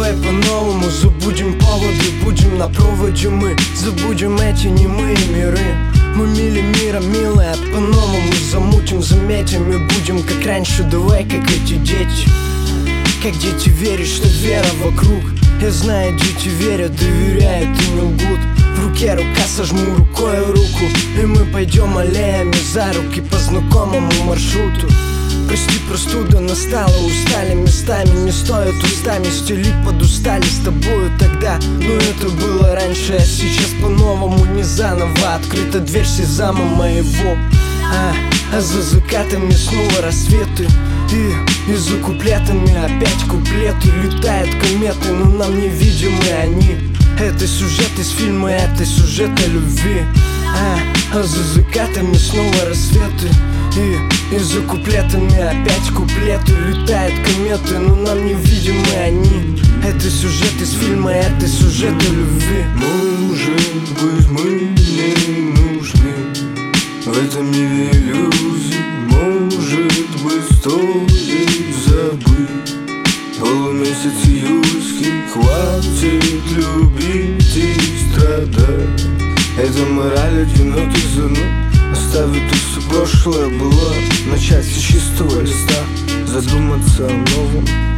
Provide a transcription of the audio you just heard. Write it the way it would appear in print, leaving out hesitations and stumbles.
давай по-новому забудем поводы, будем на проводе мы. Забудем эти немые миры. Мы мили мира, милая, по-новому замутим, заметим и будем как раньше. Давай, как эти дети, как дети верят, что вера вокруг. Я знаю, дети верят, доверяют и не лгут. В руке рука, сожму рукой руку, и мы пойдем аллеями за руки по знакомому маршруту. Прости, простуда настала, устали местами. Не стоит устами стелить под устали с тобою тогда. Но это было раньше, а сейчас по-новому, не заново. Открыта дверь сезама моего. А за закатами снова рассветы. И за куплетами опять куплеты. Летают кометы, но нам невидимы они. Это сюжет из фильма, это сюжет о любви. А за закатами снова рассветы. И за куплетами опять куплеты. Летают кометы, но нам невидимы они. Это сюжет из фильма, это сюжет о любви. Может быть, мы не нужны в этом мире иллюзий. Может быть, стоит забыть полумесяц июльский. Хватит любить и страдать. Это мораль одиноких зануд. Оставить то, что прошлое было, начать с чистого листа. Задуматься о новом